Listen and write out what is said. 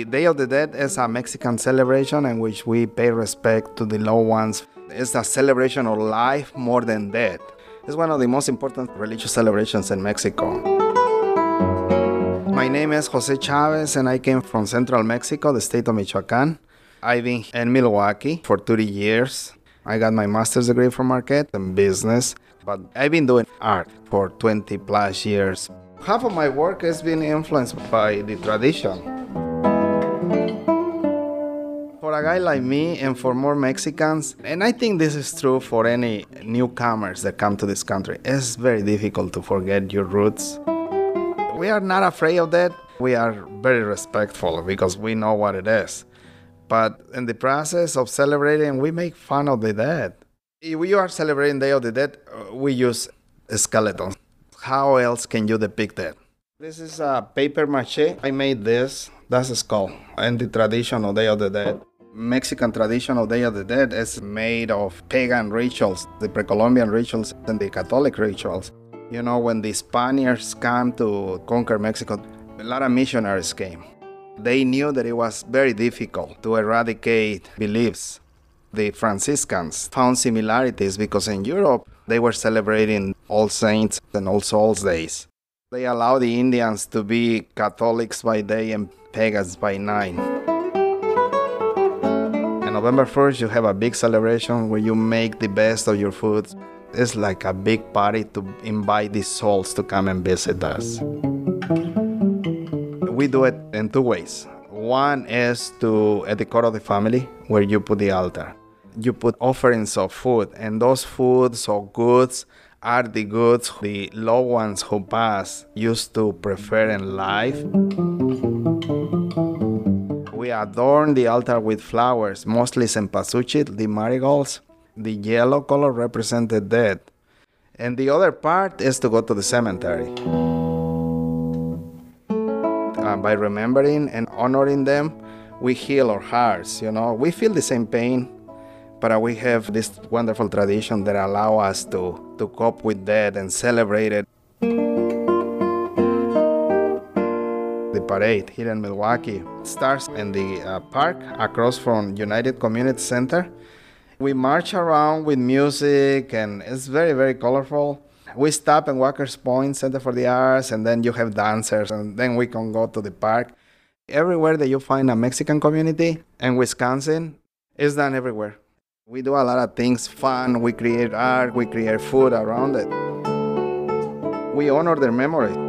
Day of the Dead is a Mexican celebration in which we pay respect to the loved ones. It's a celebration of life more than death. It's one of the most important religious celebrations in Mexico. My name is Jose Chavez, and I came from central Mexico, the state of Michoacan. I've been in Milwaukee for 30 years. I got my master's degree from Marquette in business, but I've been doing art for 20 plus years. Half of my work has been influenced by the tradition. For a guy like me and for more Mexicans, and I think this is true for any newcomers that come to this country, it's very difficult to forget your roots. We are not afraid of that. We are very respectful because we know what it is. But in the process of celebrating, we make fun of the dead. If we are celebrating Day of the Dead, we use skeletons. How else can you depict that? This is a paper mache. I made this. That's a skull. And the tradition of Day of the Dead. Mexican tradition of Day of the Dead is made of pagan rituals, the pre-Columbian rituals and the Catholic rituals. You know, when the Spaniards came to conquer Mexico, a lot of missionaries came. They knew that it was very difficult to eradicate beliefs. The Franciscans found similarities because in Europe, they were celebrating All Saints and All Souls Days. They allowed the Indians to be Catholics by day and pagans by night. On November 1st, you have a big celebration where you make the best of your food. It's like a big party to invite the souls to come and visit us. We do it in two ways. One is at the core of the family, where you put the altar. You put offerings of food, and those foods or goods are the goods the loved ones who pass used to prefer in life. We adorn the altar with flowers, mostly cempasúchil, the marigolds. The yellow color represents the dead. And the other part is to go to the cemetery. By remembering and honoring them, we heal our hearts. You know, we feel the same pain, but we have this wonderful tradition that allow us to cope with that and celebrate it. The parade here in Milwaukee starts in the park across from United Community Center. We march around with music, and it's very, very colorful. We stop in Walker's Point Center for the Arts, and then you have dancers, and then we can go to the park. Everywhere that you find a Mexican community in Wisconsin, it's done everywhere. We do a lot of things fun. We create art, we create food around it. We honor their memory.